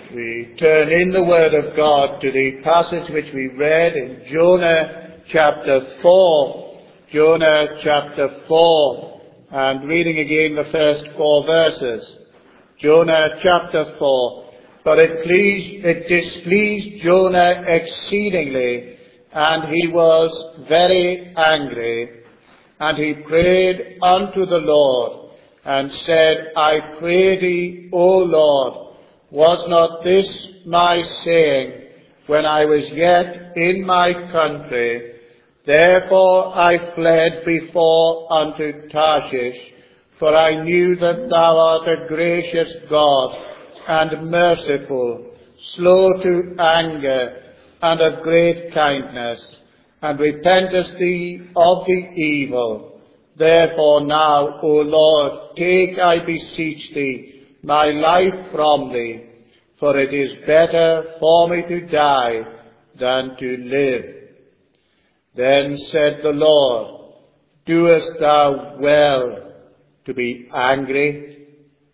We turn in the Word of God to the passage which we read in Jonah chapter 4. Jonah chapter 4, and reading again the first 4 verses. Jonah chapter 4. But it displeased Jonah exceedingly, and he was very angry. And he prayed unto the Lord, and said, I pray thee, O Lord, was not this my saying when I was yet in my country? Therefore I fled before unto Tarshish, for I knew that thou art a gracious God and merciful, slow to anger, and of great kindness, and repentest thee of the evil. Therefore now, O Lord, take, I beseech thee, my life from thee, for it is better for me to die than to live. Then said the Lord, doest thou well to be angry?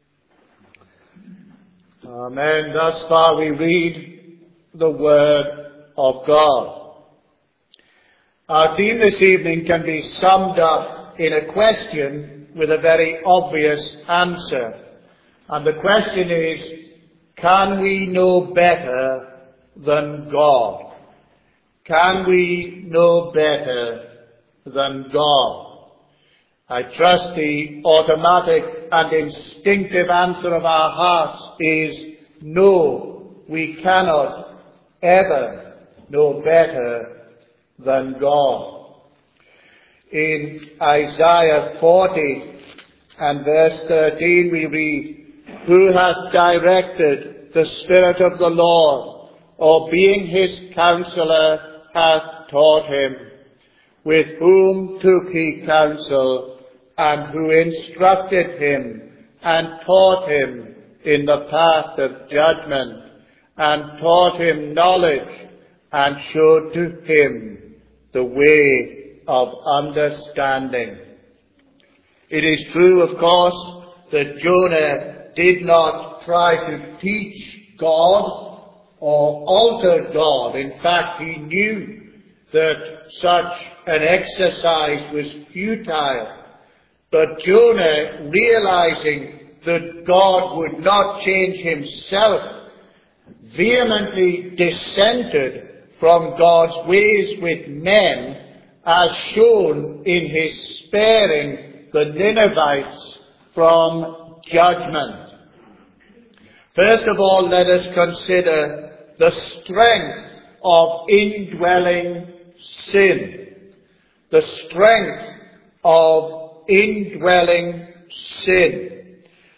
Amen. Thus far we read the Word of God. Our theme this evening can be summed up in a question with a very obvious answer. And the question is, can we know better than God? Can we know better than God? I trust the automatic and instinctive answer of our hearts is no, we cannot ever know better than God. In Isaiah 40 and verse 13 we read, who hath directed the Spirit of the Lord, or being his counselor hath taught him? With whom took he counsel, and who instructed him, and taught him in the path of judgment, and taught him knowledge, and showed to him the way of understanding. It is true, of course, that Jonah did not try to teach God or alter God. In fact, he knew that such an exercise was futile. But Jonah, realizing that God would not change himself, vehemently dissented from God's ways with men, as shown in his sparing the Ninevites from judgment. First of all, let us consider the strength of indwelling sin. The strength of indwelling sin.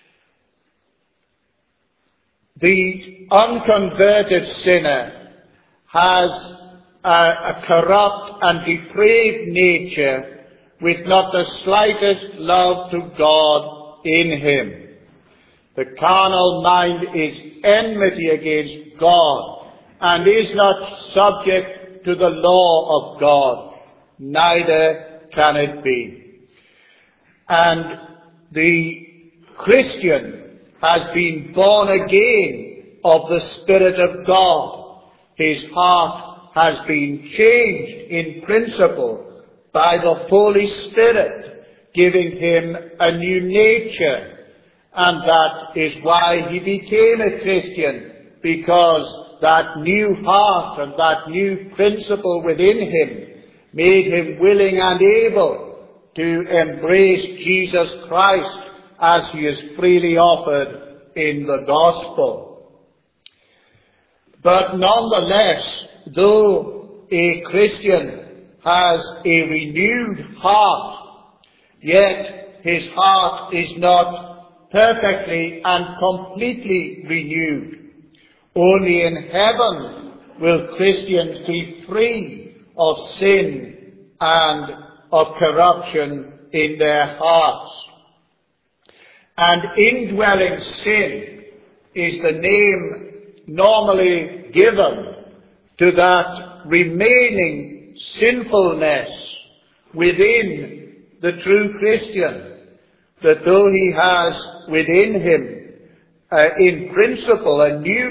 The unconverted sinner has a corrupt and depraved nature with not the slightest love to God in him. The carnal mind is enmity against God, and is not subject to the law of God, neither can it be. And the Christian has been born again of the Spirit of God. His heart has been changed in principle by the Holy Spirit, giving him a new nature. And that is why he became a Christian, because that new heart and that new principle within him made him willing and able to embrace Jesus Christ as he is freely offered in the gospel. But nonetheless, though a Christian has a renewed heart, yet his heart is not perfectly and completely renewed. Only in heaven will Christians be free of sin and of corruption in their hearts. And indwelling sin is the name normally given to that remaining sinfulness within the true Christian, that though he has within him in principle, a new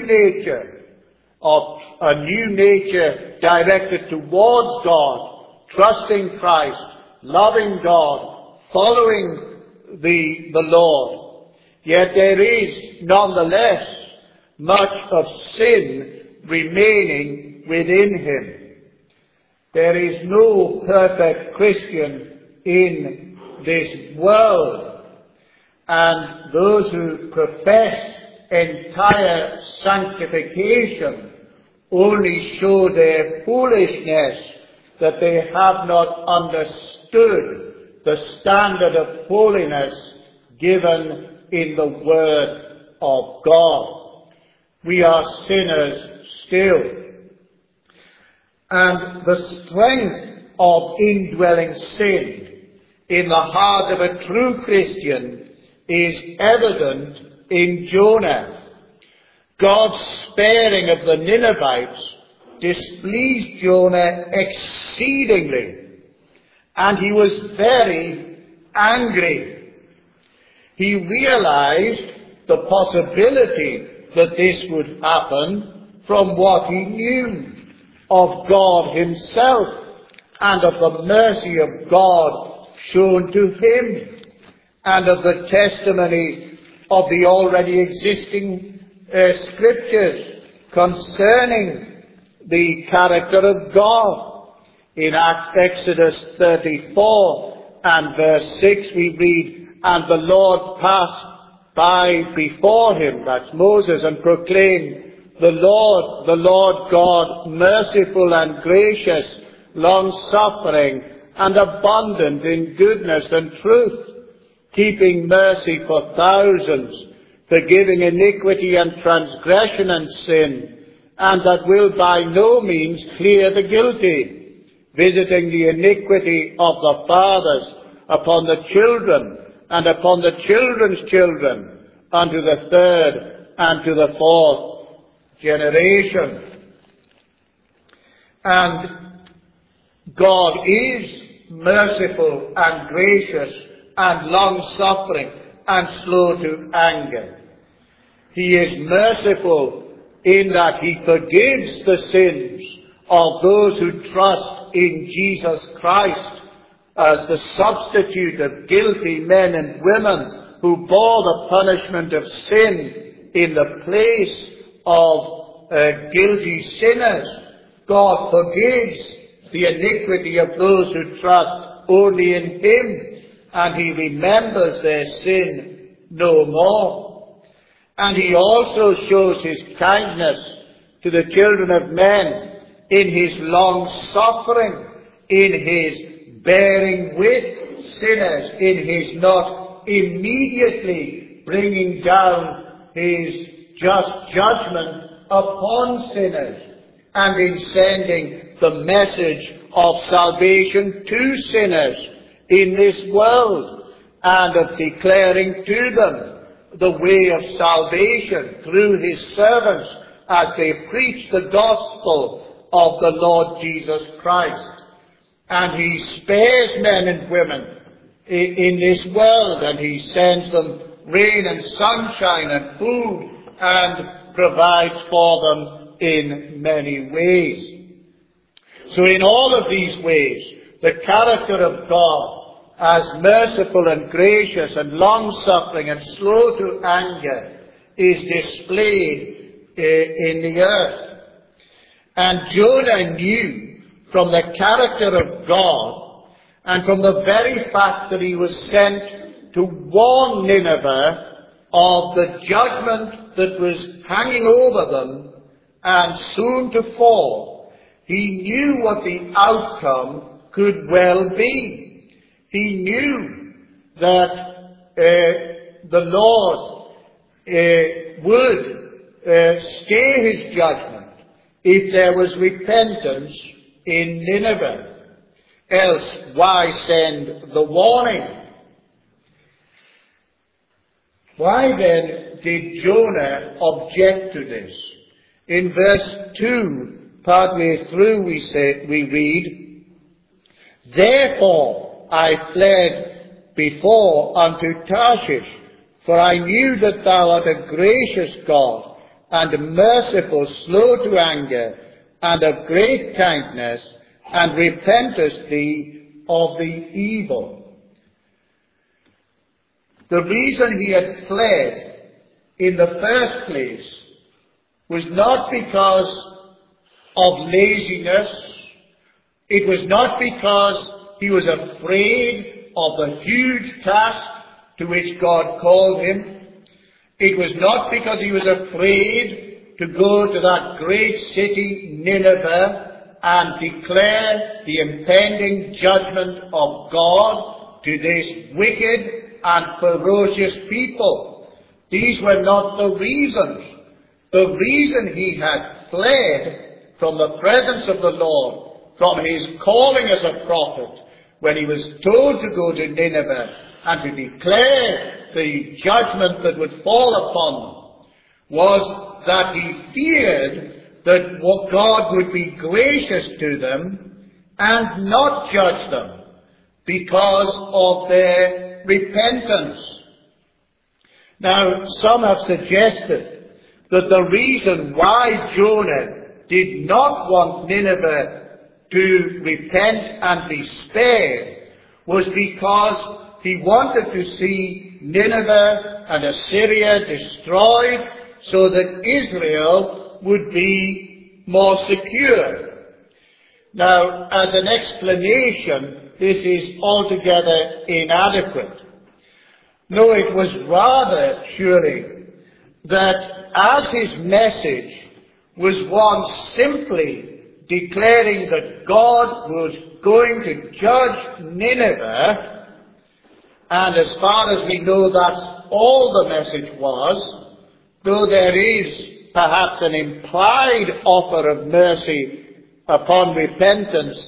nature directed towards God, trusting Christ, loving God, following the Lord. Yet there is nonetheless much of sin remaining within him. There is no perfect Christian in this world, and those who profess entire sanctification only show their foolishness that they have not understood the standard of holiness given in the Word of God. We are sinners still. And the strength of indwelling sin in the heart of a true Christian is evident in Jonah. God's sparing of the Ninevites displeased Jonah exceedingly, and he was very angry. He realized the possibility that this would happen from what he knew of God himself and of the mercy of God shown to him, and of the testimony of the already existing scriptures concerning the character of God. In Exodus 34 and verse 6 we read, "And the Lord passed by before him," that's Moses, "and proclaimed, the Lord God, merciful and gracious, long-suffering and abundant in goodness and truth, keeping mercy for thousands, forgiving iniquity and transgression and sin, and that will by no means clear the guilty, visiting the iniquity of the fathers upon the children and upon the children's children, unto the third and to the fourth generation." And God is merciful and gracious and long-suffering and slow to anger. He is merciful in that he forgives the sins of those who trust in Jesus Christ as the substitute of guilty men and women who bore the punishment of sin in the place of guilty sinners. God forgives the iniquity of those who trust only in him, and he remembers their sin no more. And he also shows his kindness to the children of men in his long-suffering, in his bearing with sinners, in his not immediately bringing down his just judgment upon sinners, and in sending the message of salvation to sinners in this world, and of declaring to them the way of salvation through his servants as they preach the gospel of the Lord Jesus Christ. And he spares men and women in this world, and he sends them rain and sunshine and food, and provides for them in many ways. So in all of these ways, the character of God as merciful and gracious and long-suffering and slow to anger is displayed in the earth. And Jonah knew from the character of God, and from the very fact that he was sent to warn Nineveh of the judgment that was hanging over them and soon to fall, he knew what the outcome could well be. He knew that the Lord would stay his judgment if there was repentance in Nineveh. Else, why send the warning? Why then did Jonah object to this? In verse 2, partway through, we read, "Therefore I fled before unto Tarshish, For I knew that thou art a gracious God, and merciful, slow to anger, and of great kindness, and repentest thee of the evil. The reason he had fled in the first place was not because of laziness. It was not because he was afraid of the huge task to which God called him. It was not because he was afraid to go to that great city, Nineveh, and declare the impending judgment of God to this wicked and ferocious people. These were not the reasons. The reason he had fled from the presence of the Lord, from his calling as a prophet, when he was told to go to Nineveh and to declare the judgment that would fall upon them, was that he feared that God would be gracious to them and not judge them because of their repentance. Now, some have suggested that the reason why Jonah did not want Nineveh to repent and be spared was because he wanted to see Nineveh and Assyria destroyed so that Israel would be more secure. Now, as an explanation, this is altogether inadequate. No, it was rather, surely, that as his message was one simply declaring that God was going to judge Nineveh, and as far as we know, that's all the message was, though there is perhaps an implied offer of mercy upon repentance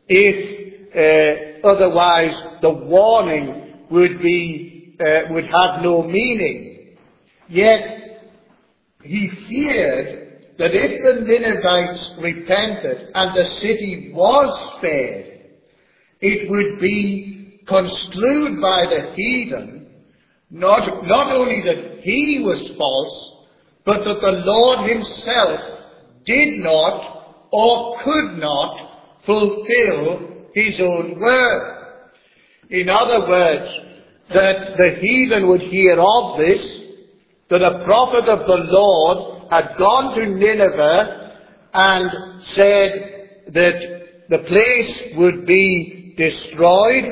if otherwise the warning would have no meaning. Yet he feared that if the Ninevites repented and the city was spared, it would be construed by the heathen, not only that he was false, but that the Lord himself did not or could not fulfill his own word. In other words, that the heathen would hear of this, that a prophet of the Lord had gone to Nineveh and said that the place would be destroyed,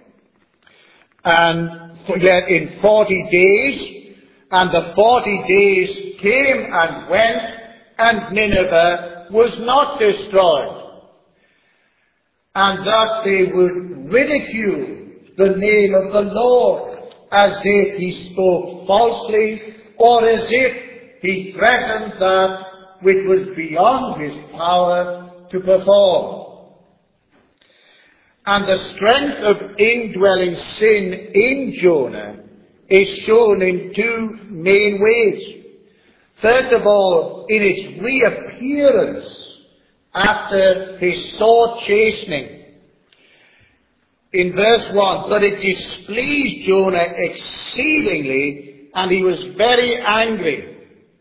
and yet in 40 days, and the 40 days came and went, and Nineveh was not destroyed. And thus they would ridicule the name of the Lord, as if he spoke falsely, or as if he threatened that which was beyond his power to perform. And the strength of indwelling sin in Jonah is shown in two main ways. First of all, in its reappearance after his sore chastening. In verse 1, but it displeased Jonah exceedingly, and he was very angry.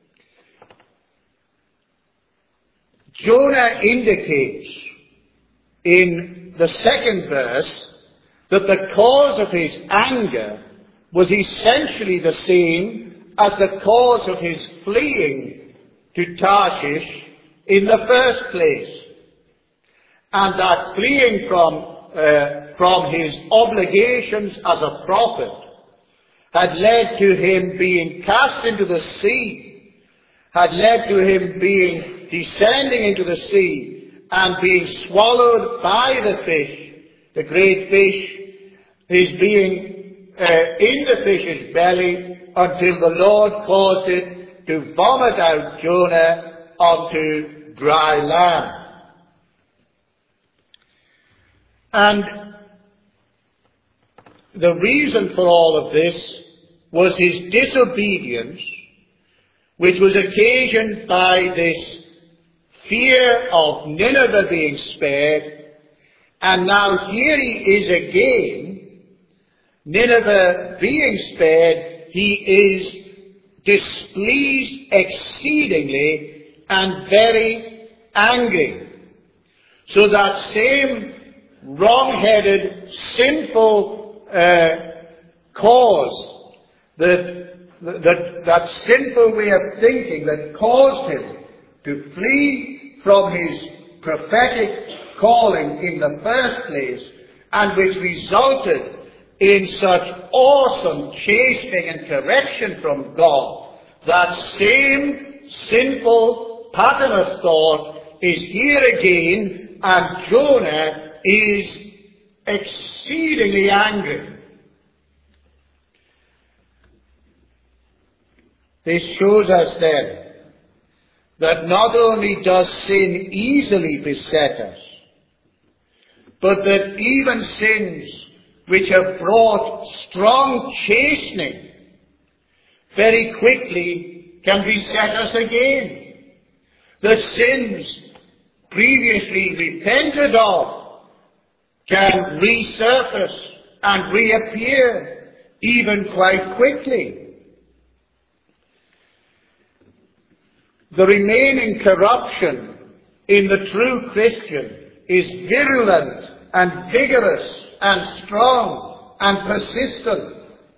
Jonah indicates in the second verse that the cause of his anger was essentially the same as the cause of his fleeing to Tarshish in the first place. And that fleeing from his obligations as a prophet had led to him being cast into the sea, had led to him being descending into the sea and being swallowed by the fish, the great fish, his being in the fish's belly until the Lord caused it to vomit out Jonah onto dry land. And the reason for all of this was his disobedience, which was occasioned by this fear of Nineveh being spared, and now here he is again, Nineveh being spared, he is displeased exceedingly and very angry. So that same wrong-headed, sinful cause, that sinful way of thinking that caused him to flee from his prophetic calling in the first place, and which resulted in such awesome chastening and correction from God, that same sinful pattern of thought is here again, and Jonah is exceedingly angry. This shows us then that not only does sin easily beset us, but that even sins which have brought strong chastening very quickly can beset us again. That sins previously repented of can resurface and reappear even quite quickly. The remaining corruption in the true Christian is virulent and vigorous and strong and persistent.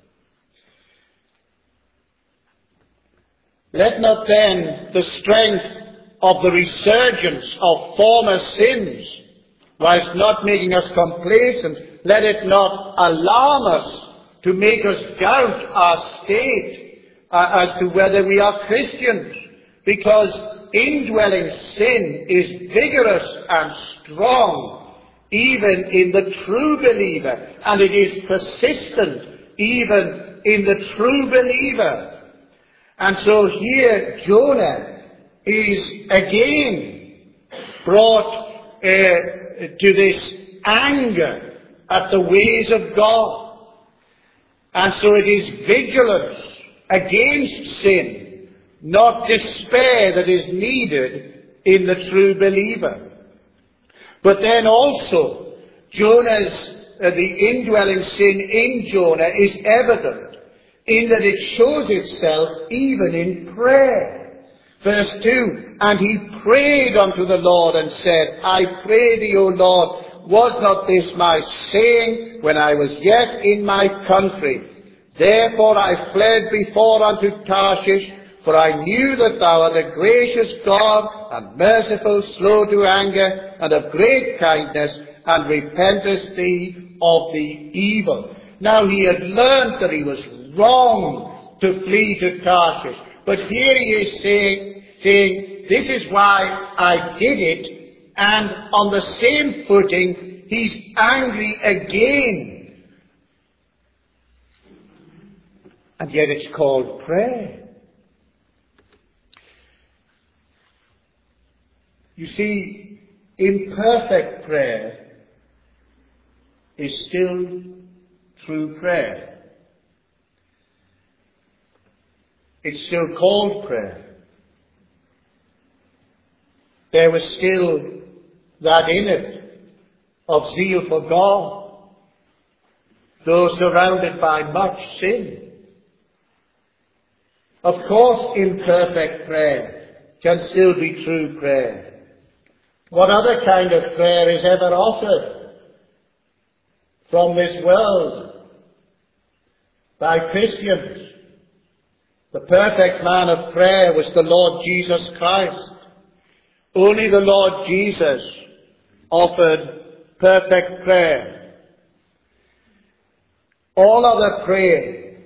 Let not then the strength of the resurgence of former sins, whilst not making us complacent, let it not alarm us to make us doubt our state as to whether we are Christians, because indwelling sin is vigorous and strong even in the true believer, and it is persistent even in the true believer. And so here Jonah is again brought to this anger at the ways of God. And so it is vigilance against sin, not despair, that is needed in the true believer. But then also, the indwelling sin in Jonah is evident in that it shows itself even in prayer. Verse 2, and he prayed unto the Lord and said, I pray thee, O Lord, was not this my saying when I was yet in my country? Therefore I fled before unto Tarshish, for I knew that thou art a gracious God, and merciful, slow to anger, and of great kindness, and repentest thee of the evil. Now he had learned that he was wrong to flee to Tarshish. But here he is saying, this is why I did it, and on the same footing, he's angry again. And yet it's called prayer. You see, imperfect prayer is still true prayer. It's still called prayer. There was still that in it of zeal for God, though surrounded by much sin. Of course, imperfect prayer can still be true prayer. What other kind of prayer is ever offered from this world by Christians? The perfect man of prayer was the Lord Jesus Christ. Only the Lord Jesus offered perfect prayer. All other prayer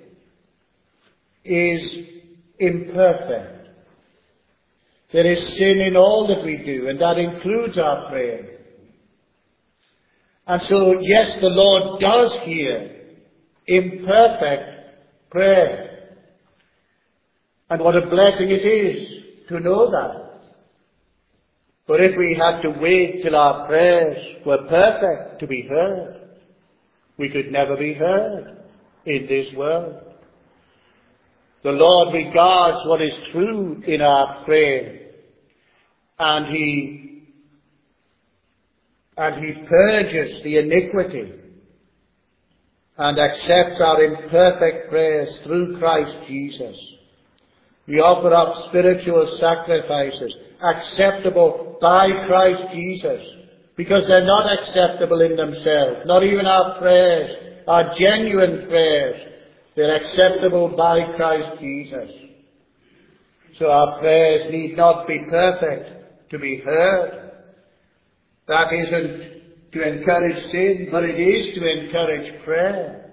is imperfect. There is sin in all that we do, and that includes our prayer. And so, yes, the Lord does hear imperfect prayer. And what a blessing it is to know that. But if we had to wait till our prayers were perfect to be heard, we could never be heard in this world. The Lord regards what is true in our prayer, and He purges the iniquity and accepts our imperfect prayers through Christ Jesus. We offer up spiritual sacrifices acceptable by Christ Jesus, because they're not acceptable in themselves. Not even our prayers, our genuine prayers. They're acceptable by Christ Jesus. So our prayers need not be perfect to be heard. That isn't to encourage sin, but it is to encourage prayer.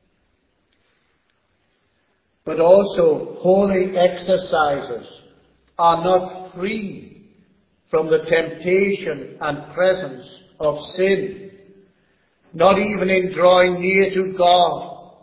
But also, holy exercises are not free from the temptation and presence of sin, not even in drawing near to God.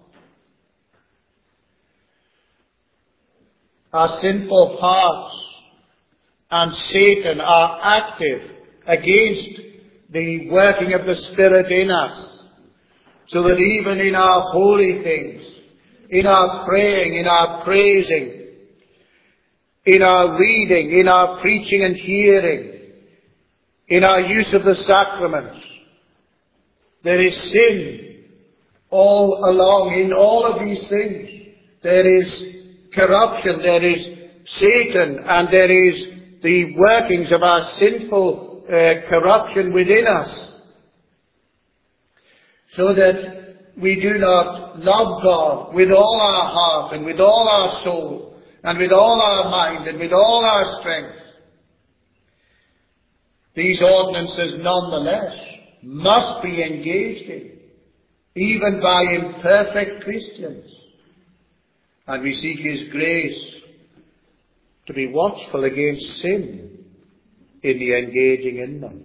Our sinful hearts and Satan are active against the working of the Spirit in us, so that even in our holy things, in our praying, in our praising, in our reading, in our preaching and hearing, in our use of the sacraments, there is sin all along. In all of these things, there is corruption, there is Satan, and there is the workings of our sinful corruption within us, so that we do not love God with all our heart and with all our soul and with all our mind and with all our strength. These ordinances nonetheless must be engaged in, even by imperfect Christians. And we seek His grace to be watchful against sin in the engaging in them.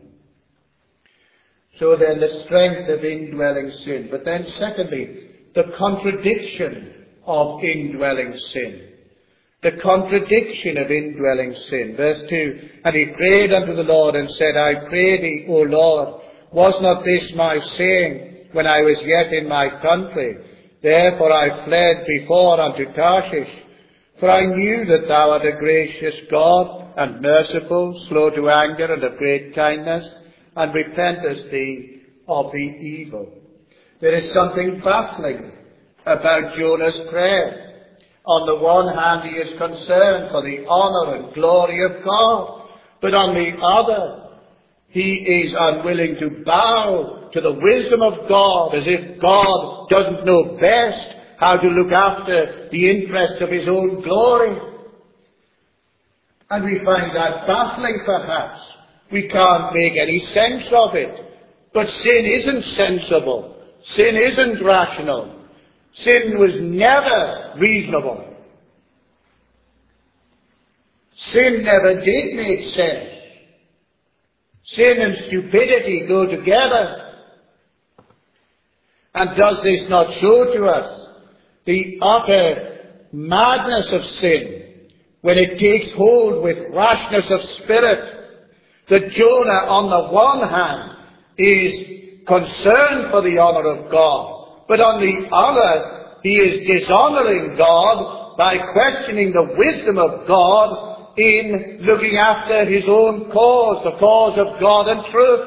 So then the strength of indwelling sin. But then secondly, the contradiction of indwelling sin. The contradiction of indwelling sin. Verse 2, and he prayed unto the Lord and said, I pray thee, O Lord, was not this my saying when I was yet in my country? Therefore I fled before unto Tarshish, for I knew that thou art a gracious God, and merciful, slow to anger, and of great kindness, and repentest thee of the evil. There is something baffling about Jonah's prayer. On the one hand, he is concerned for the honour and glory of God, but on the other, he is unwilling to bow to the wisdom of God, as if God doesn't know best how to look after the interests of his own glory. And we find that baffling, perhaps. We can't make any sense of it. But sin isn't sensible. Sin isn't rational. Sin was never reasonable. Sin never did make sense. Sin and stupidity go together. And does this not show to us the utter madness of sin, when it takes hold with rashness of spirit? That Jonah, on the one hand, is concerned for the honour of God, but on the other, he is dishonouring God by questioning the wisdom of God in looking after his own cause, the cause of God and truth.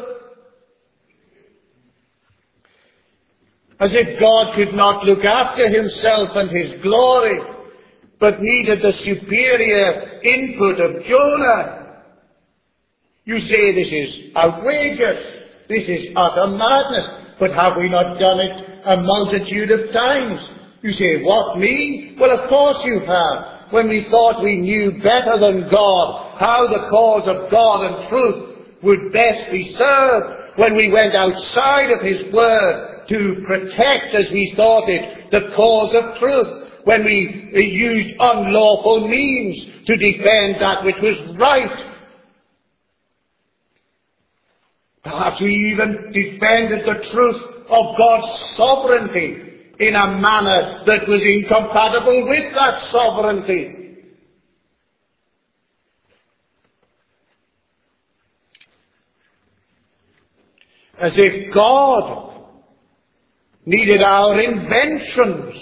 As if God could not look after himself and his glory, but needed the superior input of Jonah. You say this is outrageous, this is utter madness, but have we not done it a multitude of times? You say, what, me? Well, of course you have. When we thought we knew better than God how the cause of God and truth would best be served, when we went outside of his word to protect, as we thought it, the cause of truth, when we used unlawful means to defend that which was right. Perhaps we even defended the truth of God's sovereignty in a manner that was incompatible with that sovereignty. As if God needed our inventions.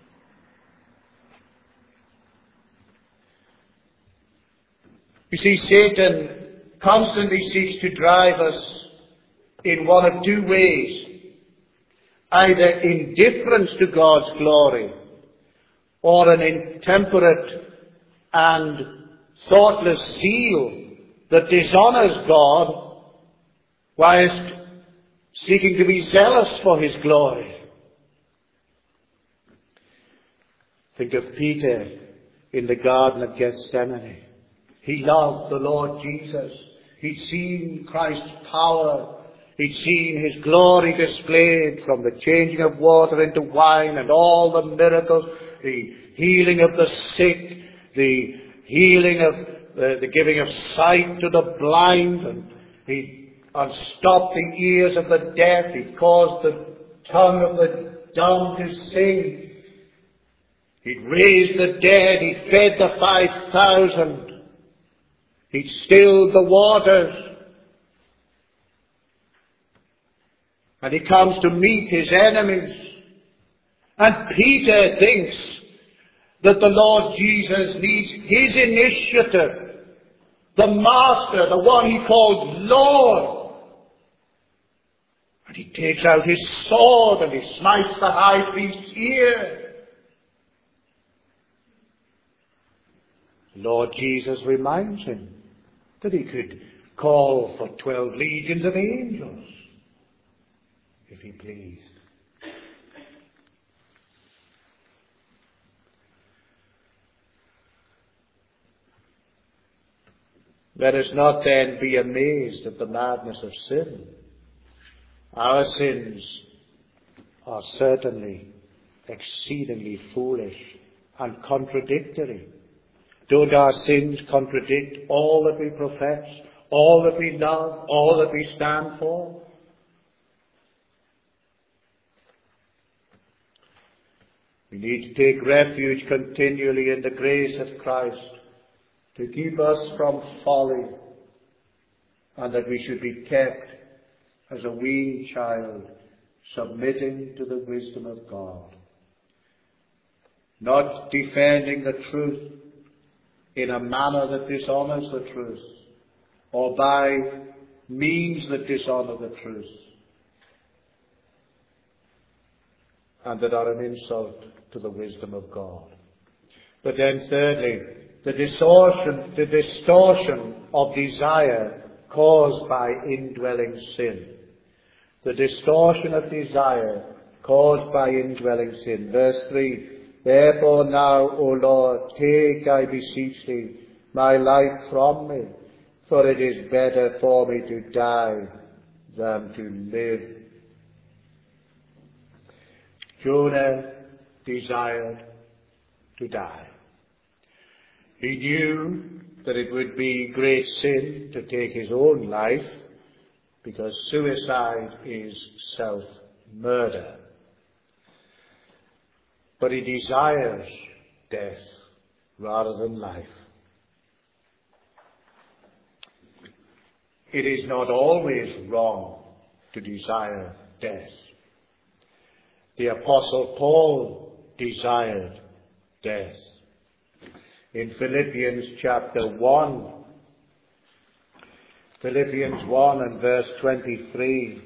You see, Satan constantly seeks to drive us in one of two ways. either indifference to God's glory or an intemperate and thoughtless zeal that dishonours God whilst seeking to be zealous for his glory. Think of Peter in the Garden of Gethsemane. He loved the Lord Jesus. He'd seen Christ's power. He'd seen his glory displayed, from the changing of water into wine and all the miracles, the healing of the sick, the healing of the giving of sight to the blind, and he unstopped the ears of the deaf. He caused the tongue of the dumb to sing. He'd raised the dead. He'd fed the 5,000. He'd stilled the waters. And he comes to meet his enemies. And Peter thinks that the Lord Jesus needs his initiative. The Master, the one he called Lord. And he takes out his sword and he smites the high priest's ear. Lord Jesus reminds him that he could call for 12 legions of angels if he pleased. Let us not then be amazed at the madness of sin. Our sins are certainly exceedingly foolish and contradictory. Don't our sins contradict all that we profess, all that we love, all that we stand for? We need to take refuge continually in the grace of Christ to keep us from folly, and that we should be kept as a weaned child, submitting to the wisdom of God, not defending the truth in a manner that dishonours the truth, or by means that dishonour the truth, and that are an insult to the wisdom of God. But then thirdly, the distortion of desire caused by indwelling sin. The distortion of desire caused by indwelling sin. Verse 3, therefore now, O Lord, take, I beseech thee, my life from me, for it is better for me to die than to live. Jonah desired to die. He knew that it would be great sin to take his own life, because suicide is self-murder. But he desires death rather than life. It is not always wrong to desire death. The Apostle Paul desired death. In Philippians chapter 1, Philippians 1 and verse 23,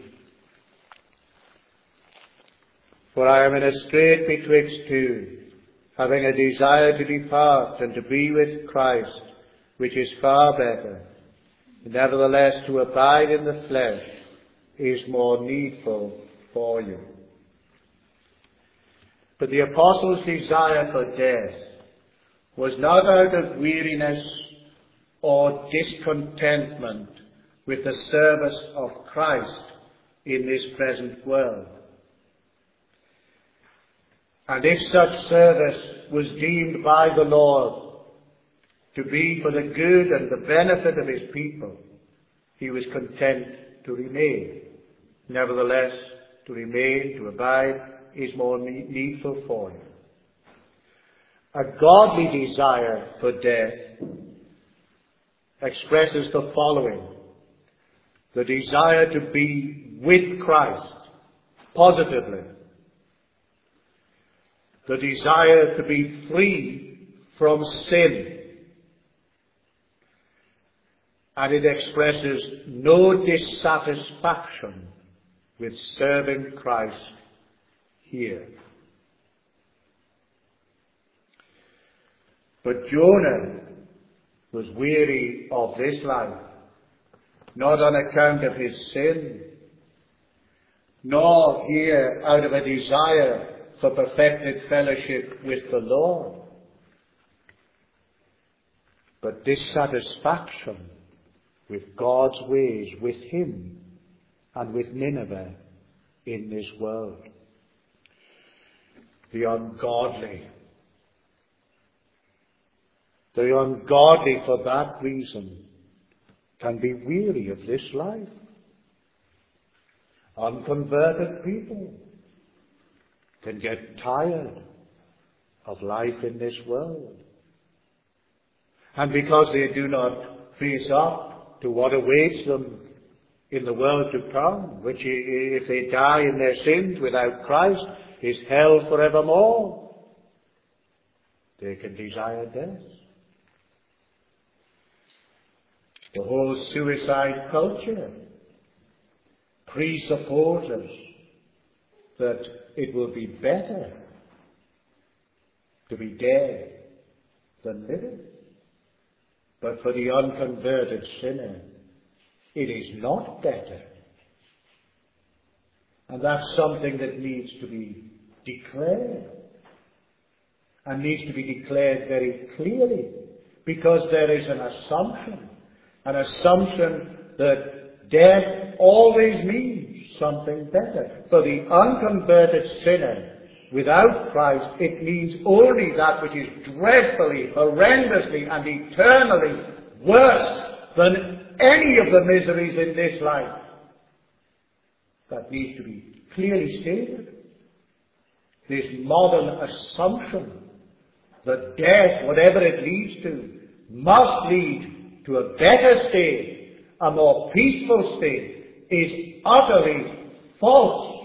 for I am in a strait betwixt two, having a desire to depart and to be with Christ, which is far better. Nevertheless, to abide in the flesh is more needful for you. But the apostle's desire for death was not out of weariness or discontentment with the service of Christ in this present world. And if such service was deemed by the Lord to be for the good and the benefit of his people, he was content to remain. Nevertheless, to remain, to abide, is more needful for him. A godly desire for death expresses the following: the desire to be with Christ, positively. The desire to be free from sin. And it expresses no dissatisfaction with serving Christ here. But Jonah was weary of this life, not on account of his sin, nor here out of a desire for perfected fellowship with the Lord, but dissatisfaction with God's ways, with him and with Nineveh in this world. The ungodly for that reason can be weary of this life. Unconverted people can get tired of life in this world. And because they do not face up to what awaits them in the world to come, which if they die in their sins without Christ is hell forevermore, they can desire death. The whole suicide culture presupposes that it will be better to be dead than living. But for the unconverted sinner, it is not better. And that's something that needs to be declared. And needs to be declared very clearly. Because there is an assumption that death always means something better. For the unconverted sinner, without Christ, it means only that which is dreadfully, horrendously, and eternally worse than any of the miseries in this life. That needs to be clearly stated. This modern assumption that death, whatever it leads to, must lead to a better state, a more peaceful state, is utterly false.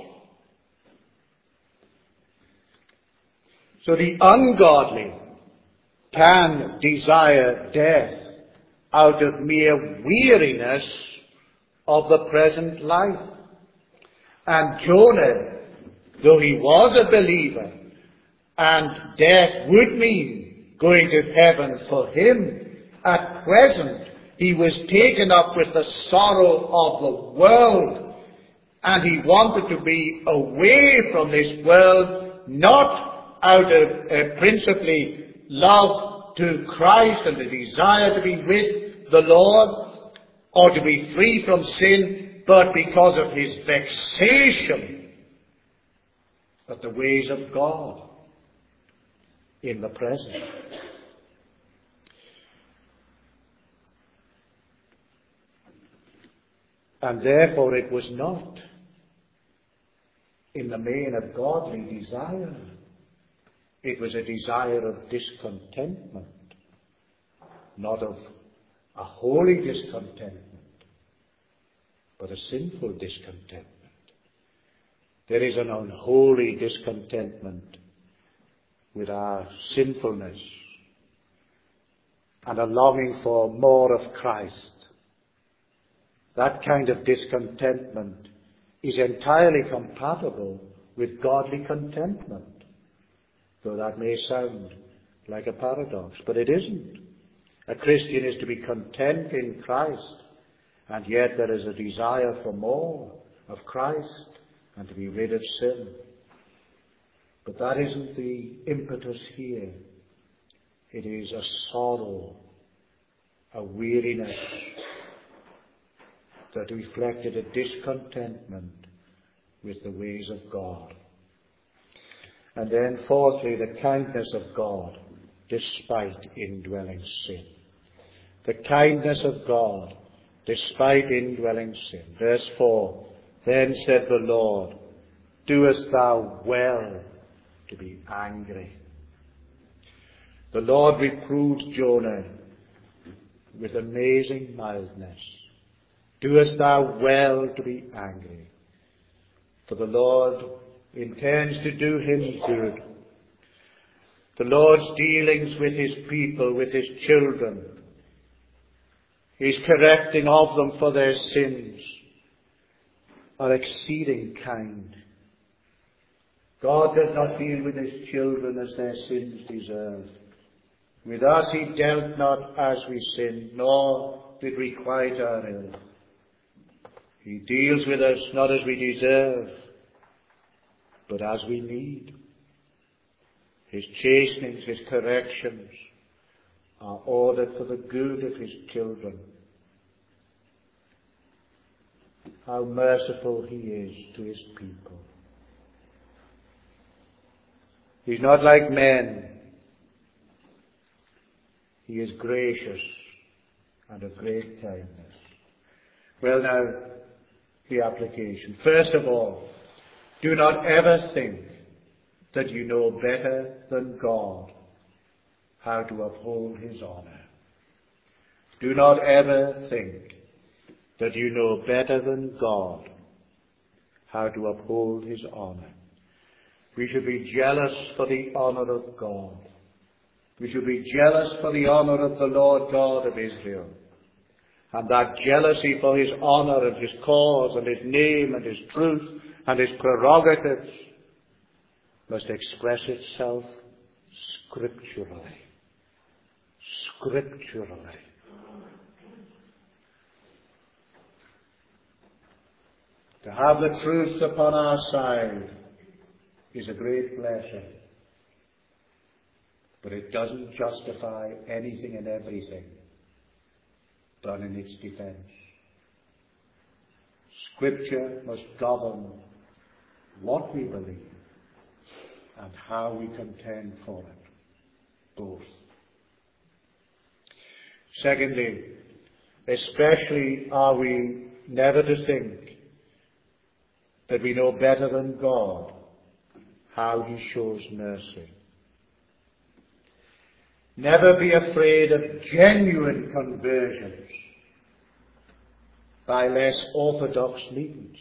So the ungodly can desire death out of mere weariness of the present life. And Jonah, though he was a believer, and death would mean going to heaven for him, at present he was taken up with the sorrow of the world, and he wanted to be away from this world, not out of principally love to Christ and the desire to be with the Lord, or to be free from sin, but because of his vexation at the ways of God in the present. And therefore it was not in the main a godly desire. It was a desire of discontentment, not of a holy discontentment, but a sinful discontentment. There is an unholy discontentment with our sinfulness and a longing for more of Christ. That kind of discontentment is entirely compatible with godly contentment, though that may sound like a paradox, but it isn't. A Christian is to be content in Christ, and yet there is a desire for more of Christ and to be rid of sin. But that isn't the impetus here. It is a sorrow, a weariness that reflected a discontentment with the ways of God. And then fourthly, the kindness of God despite indwelling sin. The kindness of God despite indwelling sin. Verse 4, then said the Lord, doest thou well to be angry? The Lord reproves Jonah with amazing mildness. Doest thou well to be angry? For the Lord intends to do him good. The Lord's dealings with his people, with his children, his correcting of them for their sins, are exceeding kind. God does not deal with his children as their sins deserve. With us he dealt not as we sinned, nor did requite our ill. He deals with us not as we deserve, but as we need. His chastenings, his corrections are ordered for the good of his children. How merciful he is to his people. He's not like men. He is gracious and of great kindness. Well now, the application. First of all, do not ever think that you know better than God how to uphold his honor. Do not ever think that you know better than God how to uphold his honor. We should be jealous for the honor of God. We should be jealous for the honor of the Lord God of Israel. And that jealousy for his honor and his cause and his name and his truth and his prerogatives must express itself scripturally. Scripturally. To have the truth upon our side is a great blessing. But it doesn't justify anything and everything done in its defense. Scripture must govern what we believe and how we contend for it, both. Secondly, especially are we never to think that we know better than God how he shows mercy. Never be afraid of genuine conversions by less orthodox means.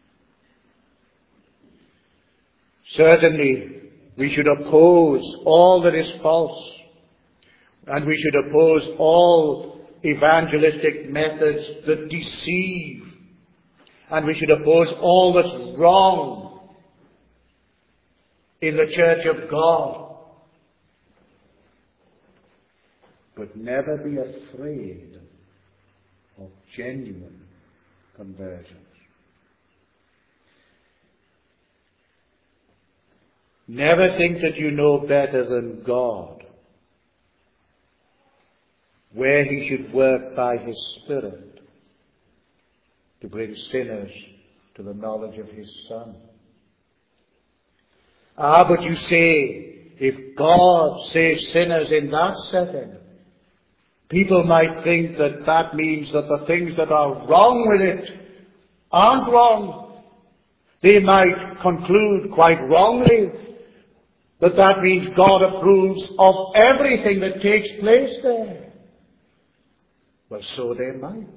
Certainly, we should oppose all that is false, and we should oppose all evangelistic methods that deceive, and we should oppose all that's wrong in the Church of God. But never be afraid of genuine conversions. Never think that you know better than God where he should work by his Spirit to bring sinners to the knowledge of his Son. But you say, if God saves sinners in that setting, people might think that that means that the things that are wrong with it aren't wrong. They might conclude quite wrongly that that means God approves of everything that takes place there. Well, so they might.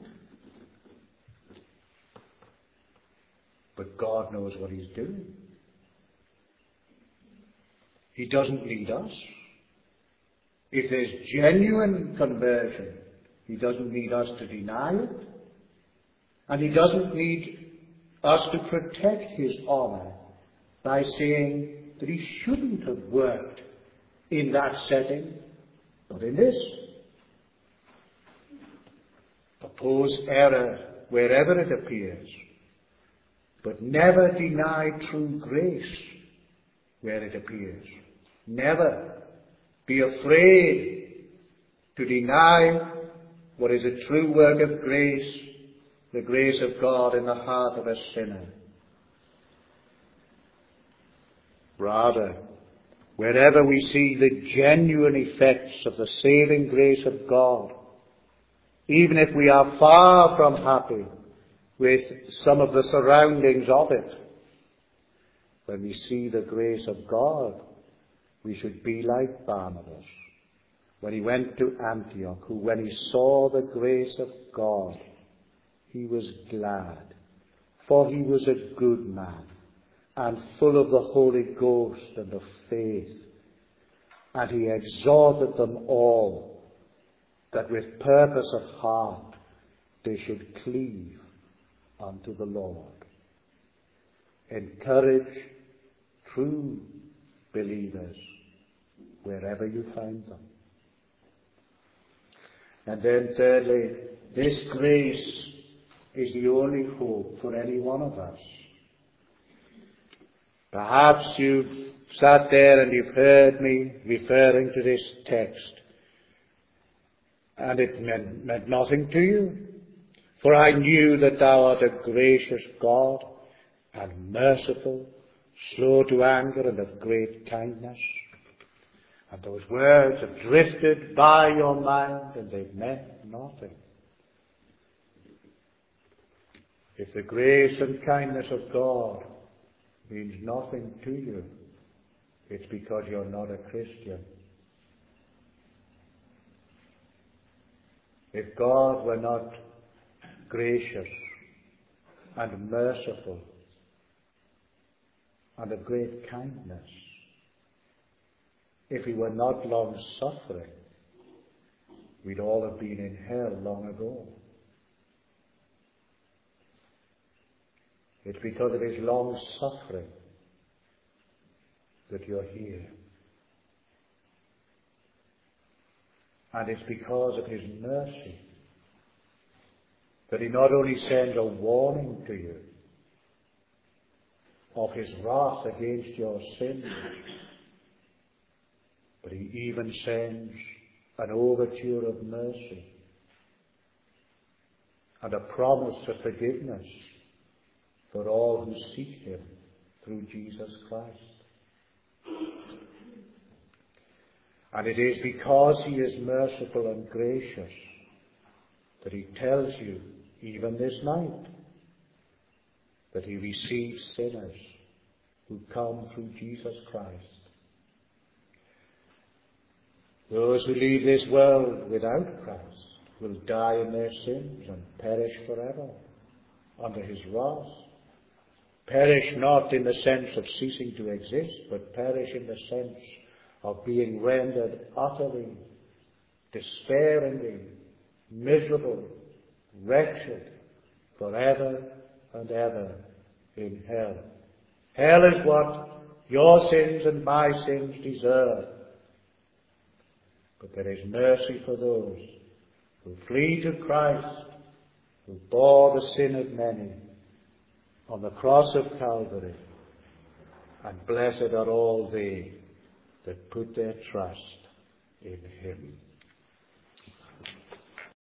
But God knows what he's doing. He doesn't need us. If there's genuine conversion, he doesn't need us to deny it. And he doesn't need us to protect his honor by saying that he shouldn't have worked in that setting, but in this. Oppose error wherever it appears, but never deny true grace where it appears. Never be afraid to deny what is a true work of grace, the grace of God in the heart of a sinner. Rather, wherever we see the genuine effects of the saving grace of God, even if we are far from happy with some of the surroundings of it, when we see the grace of God, we should be like Barnabas when he went to Antioch, who when he saw the grace of God, he was glad, for he was a good man and full of the Holy Ghost and of faith. And he exhorted them all that with purpose of heart they should cleave unto the Lord. Encourage true believers wherever you find them. And then thirdly, this grace is the only hope for any one of us. Perhaps you've sat there and you've heard me referring to this text, and it meant nothing to you. For I knew that thou art a gracious God, and merciful, slow to anger, and of great kindness. And those words have drifted by your mind, and they've meant nothing. If the grace and kindness of God means nothing to you, it's because you're not a Christian. If God were not gracious and merciful and of great kindness, if he were not long-suffering, we'd all have been in hell long ago. It's because of his long-suffering that you're here. And it's because of his mercy that he not only sends a warning to you of his wrath against your sins, but he even sends an overture of mercy and a promise of forgiveness for all who seek him through Jesus Christ. And it is because he is merciful and gracious that he tells you, even this night, that he receives sinners who come through Jesus Christ. Those who leave this world without Christ will die in their sins and perish forever under his wrath. Perish not in the sense of ceasing to exist, but perish in the sense of being rendered utterly, despairingly, miserable, wretched, forever and ever in hell. Hell is what your sins and my sins deserve. But there is mercy for those who flee to Christ, who bore the sin of many on the cross of Calvary. And blessed are all they that put their trust in him.